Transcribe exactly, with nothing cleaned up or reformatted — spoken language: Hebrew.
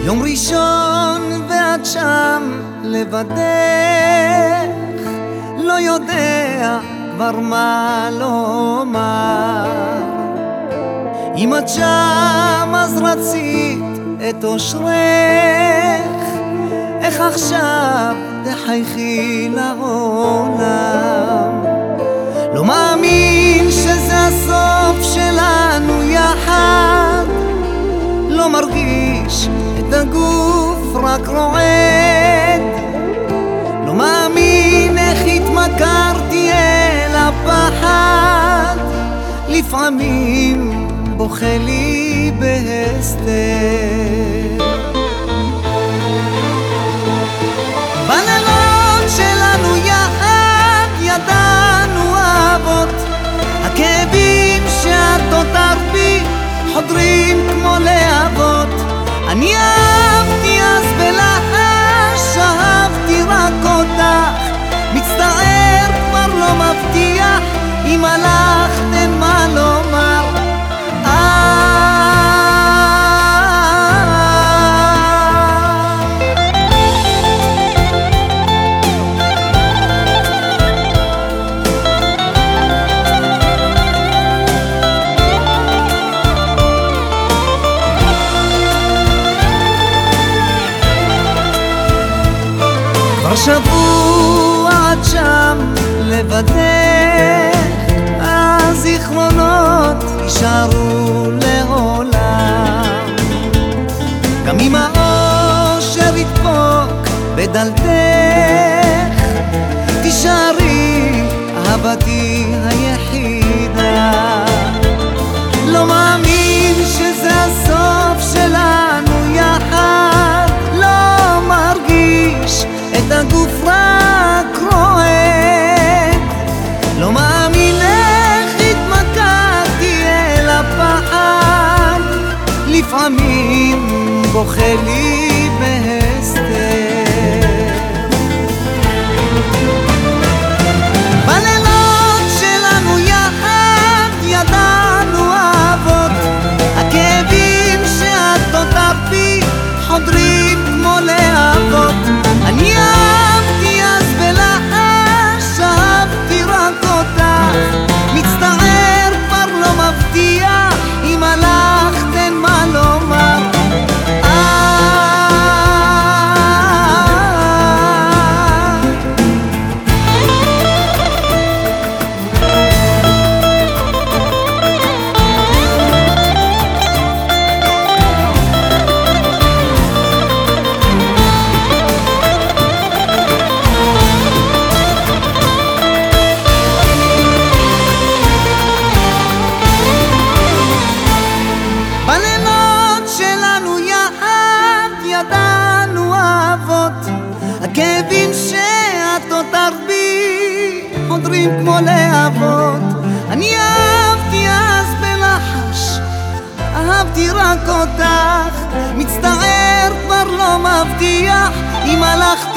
יום ראשון ואת שם לבדך, לא יודע כבר מה לומר. אם את שם אז רצית את אושרך, איך עכשיו תחייכי לעולם? לא מאמין שזה הסוף שלנו יחד, לא מרגיש את הגוף רק רועד. לא מאמין איך התמכרתי אל הפחד, לפעמים בוכה לי בהסתר. בלילות שלנו יחד ידענו אהבות, הכאבים שאת אותרת בי חודרים כמו להבות. אני אהבתי אז בלחש, אהבתי רק אותך, מצטער כבר לא מבטיח, אם הלכת אין מה לומר. כבר שבוע את שם לבדך, הזיכרונות יישארו לעולם. גם אם האושר ידפוק בדלתך, תישארי אהבתי היחידה. לא מאמין שזה הסוף שלנו יחד, לא מרגיש את הגוף רק רועד. לא מאמין איך התמכרתי אל הפחד, לפעמים בוכה לי בהסתר. בלילות שלנו יחד ידענו אהבות, הכאבים שאת אותרת בי חודרים כמו להבות. אני אהבתי אז בלחש, אהבתי רק אותך, מצטער כבר לא מבטיח, אם הלכת אין מה לומר. הכאבים שאת אותרת בי חודרים כמו להבות. אני אהבתי אז בלחש, אהבתי רק אותך, מצטער כבר לא מבטיח, אם הלכת